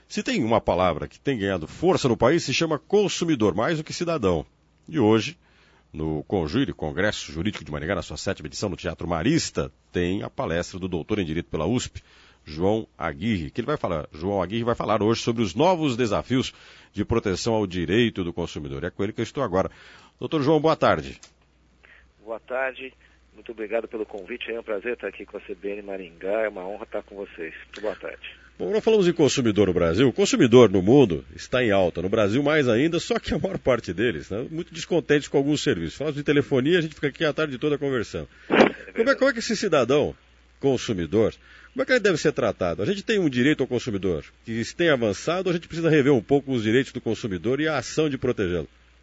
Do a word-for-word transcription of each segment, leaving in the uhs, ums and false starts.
Se tem uma palavra que tem ganhado força no país, se chama consumidor, mais do que cidadão. E hoje, no Conjure, Congresso Jurídico de Maringá, na sua sétima edição no Teatro Marista, tem a palestra do doutor em Direito pela U S P, João Aguirre, que ele vai falar, João Aguirre vai falar hoje sobre os novos desafios de proteção ao direito do consumidor. É com ele que eu estou agora. Doutor João, boa tarde. Boa tarde, muito obrigado pelo convite, é um prazer estar aqui com a C B N Maringá, é uma honra estar com vocês. Muito boa tarde. Bom, nós falamos em consumidor no Brasil. O consumidor no mundo está em alta, no Brasil mais ainda, só que a maior parte deles, né, muito descontentes com alguns serviços. Falamos de telefonia, a gente fica aqui a tarde toda conversando. É como, é, como é que esse cidadão consumidor, como é que ele deve ser tratado? A gente tem um direito ao consumidor que tem avançado ou a gente precisa rever um pouco os direitos do consumidor e a ação de protegê-lo?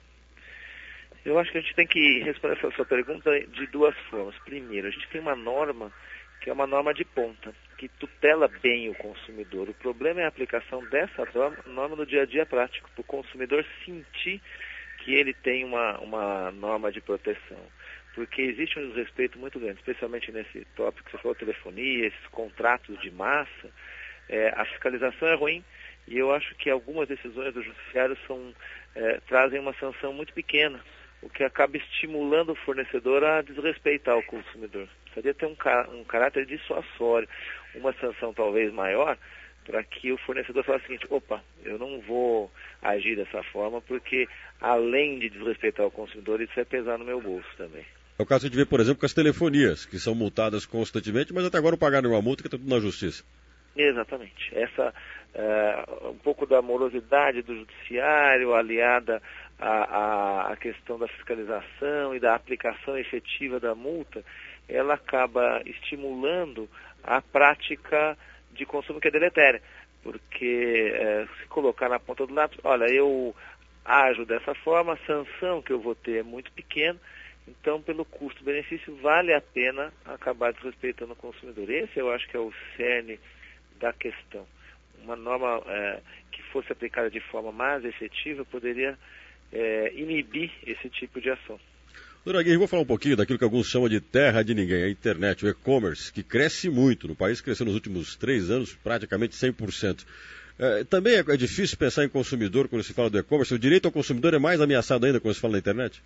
Eu acho que a gente tem que responder essa sua pergunta de duas formas. Primeiro, a gente tem uma norma que é uma norma de ponta, que tutela bem o consumidor. O problema é a aplicação dessa norma, norma no dia a dia prático, para o consumidor sentir que ele tem uma, uma norma de proteção. Porque existe um desrespeito muito grande, especialmente nesse tópico que você falou, telefonia, esses contratos de massa. É, a fiscalização é ruim e eu acho que algumas decisões do judiciário são, é, trazem uma sanção muito pequena, o que acaba estimulando o fornecedor a desrespeitar o consumidor. Precisaria ter um, um caráter dissuasório, uma sanção talvez maior, para que o fornecedor fale o seguinte: opa, eu não vou agir dessa forma, porque além de desrespeitar o consumidor, isso vai pesar no meu bolso também. É o caso que a gente vê, por exemplo, com as telefonias, que são multadas constantemente, mas até agora não pagaram uma multa, que está tudo na justiça. Exatamente. Essa, uh, um pouco da morosidade do judiciário, aliada à, à questão da fiscalização e da aplicação efetiva da multa, ela acaba estimulando a prática de consumo que é deletéria. Porque uh, se colocar na ponta do lápis, olha, eu ajo dessa forma, a sanção que eu vou ter é muito pequena, então, pelo custo-benefício, vale a pena acabar desrespeitando o consumidor. Esse eu acho que é o cerne da questão. Uma norma é, que fosse aplicada de forma mais efetiva poderia é, inibir esse tipo de ação. Doutor Aguirre, vou falar um pouquinho daquilo que alguns chamam de terra de ninguém, a internet, o e-commerce, que cresce muito. No país cresceu nos últimos três anos praticamente cem por cento. É, também é, é difícil pensar em consumidor quando se fala do e-commerce. O direito ao consumidor é mais ameaçado ainda quando se fala na internet?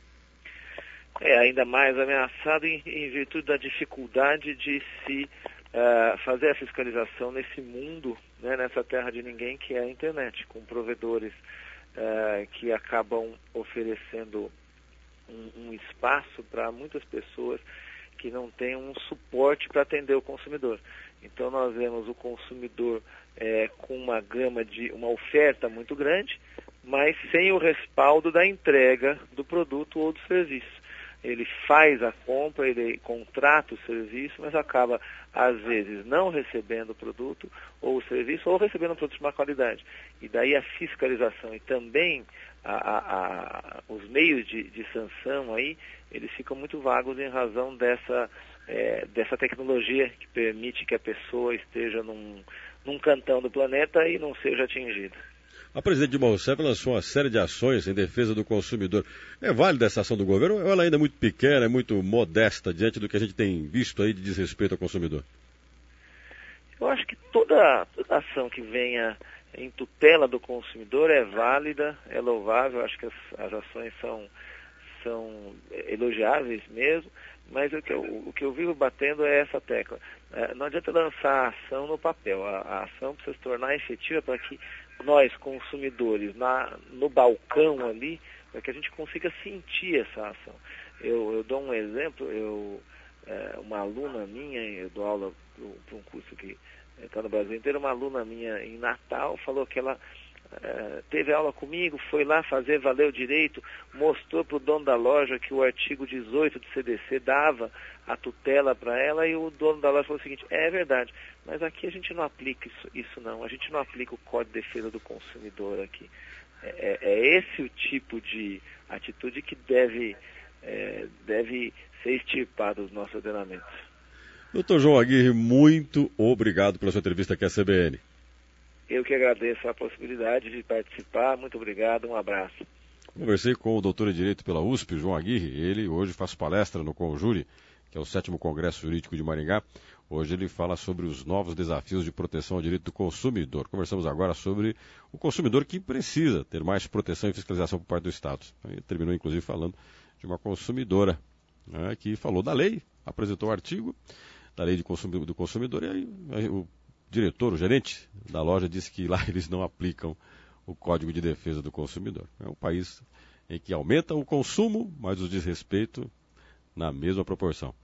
É ainda mais ameaçado em, em virtude da dificuldade de se uh, fazer a fiscalização nesse mundo, né, nessa terra de ninguém que é a internet, com provedores uh, que acabam oferecendo um, um espaço para muitas pessoas que não têm um suporte para atender o consumidor. Então nós vemos o consumidor é, com uma gama de, uma oferta muito grande, mas sem o respaldo da entrega do produto ou do serviço. Ele faz a compra, ele contrata o serviço, mas acaba, às vezes, não recebendo o produto ou o serviço, ou recebendo um produto de má qualidade. E daí a fiscalização e também a, a, a, os meios de, de sanção aí, eles ficam muito vagos em razão dessa, é, dessa tecnologia que permite que a pessoa esteja num, num cantão do planeta e não seja atingida. A presidente Dilma Rousseff lançou uma série de ações em defesa do consumidor. É válida essa ação do governo ou ela ainda é muito pequena, é muito modesta diante do que a gente tem visto aí de desrespeito ao consumidor? Eu acho que toda, toda ação que venha em tutela do consumidor é válida, é louvável. Eu acho que as, as ações são, são elogiáveis mesmo, mas o que, eu, o que eu vivo batendo é essa tecla. É, não adianta lançar a ação no papel, a, a ação precisa se tornar efetiva para que nós, consumidores, na, no balcão ali, para que a gente consiga sentir essa ação. Eu, eu dou um exemplo, eu, é, uma aluna minha, eu dou aula para um curso que está no Brasil inteiro, uma aluna minha em Natal falou que ela é, teve aula comigo, foi lá fazer valer o direito, mostrou para o dono da loja que o artigo dezoito do C D C dava a tutela para ela e o dono da loja falou o seguinte: é verdade, mas aqui a gente não aplica isso, isso não, a gente não aplica o Código de Defesa do Consumidor aqui. É, é esse o tipo de atitude que deve, é, deve ser extirpado dos nossos ordenamentos. doutor João Aguirre, muito obrigado pela sua entrevista aqui à C B N. Eu que agradeço a possibilidade de participar. Muito obrigado, um abraço. Conversei com o doutor em Direito pela U S P, João Aguirre. Ele hoje faz palestra no Conjure, que é o sétimo Congresso Jurídico de Maringá. Hoje ele fala sobre os novos desafios de proteção ao direito do consumidor. Conversamos agora sobre o consumidor que precisa ter mais proteção e fiscalização por parte do Estado. Ele terminou, inclusive, falando de uma consumidora, né, que falou da lei, apresentou o artigo da lei de consumi- do consumidor e aí, aí o diretor, o gerente da loja disse que lá eles não aplicam o Código de Defesa do Consumidor. É um país em que aumenta o consumo, mas o desrespeito na mesma proporção.